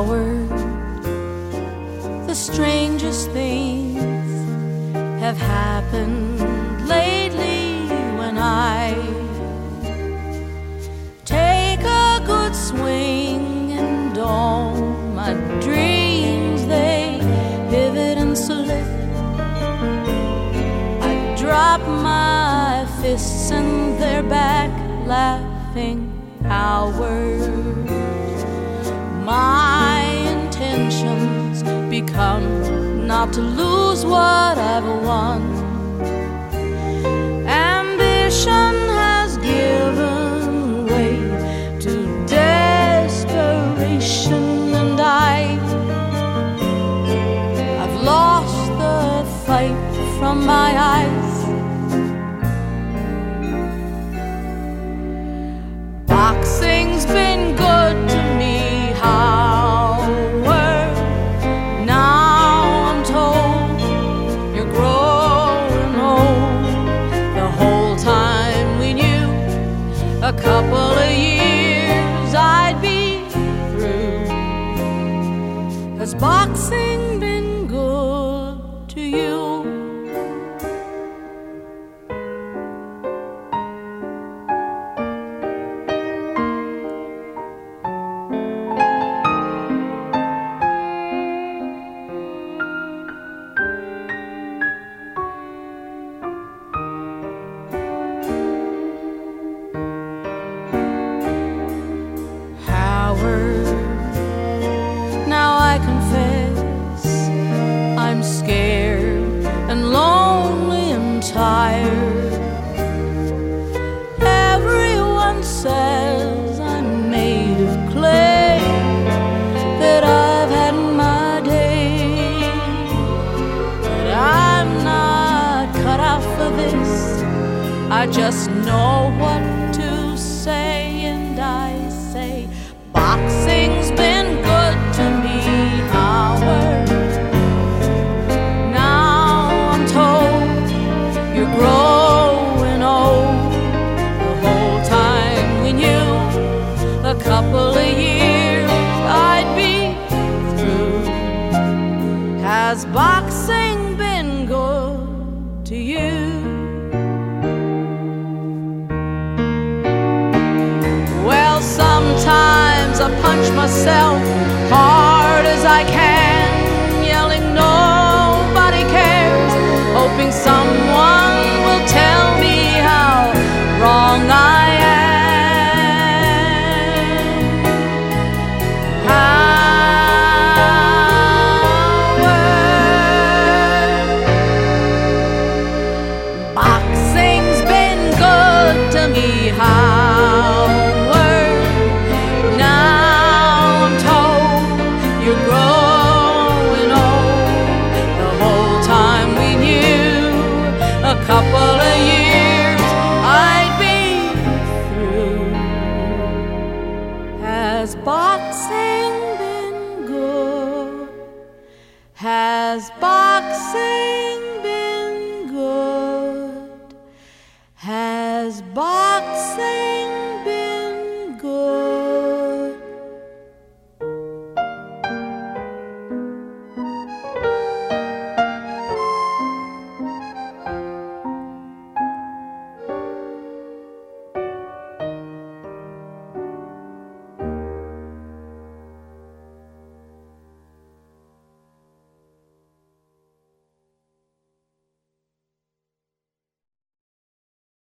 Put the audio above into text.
Howard, the strangest things have happened lately when I take a good swing, and all my dreams, they pivot and slip. I drop my fists and they're back laughing. Howard, my intentions become not to lose what I've won. Ambition has given way to desperation, and I've lost the fight from my eyes. Boxing's been good to me, Howard. Now I'm told you're growing old. The whole time we knew, a couple of years I'd be through. Has boxing been good to you? Now I confess I'm scared and lonely and tired. Everyone says I'm made of clay, that I've had my day, but I'm not cut out for this. I just know what to say, and I say boxing's been good to me, Howard. Now I'm told you're growing old. The whole time we knew, a couple of years I'd be through. Has boxing been good to you? Well, sometimes I punch myself hard as I can, yelling nobody cares, hoping someone will tell me how wrong I am. Howard, boxing's been good to me, Howard. You're growing old. The whole time we knew, a couple of years I'd be through. As boxing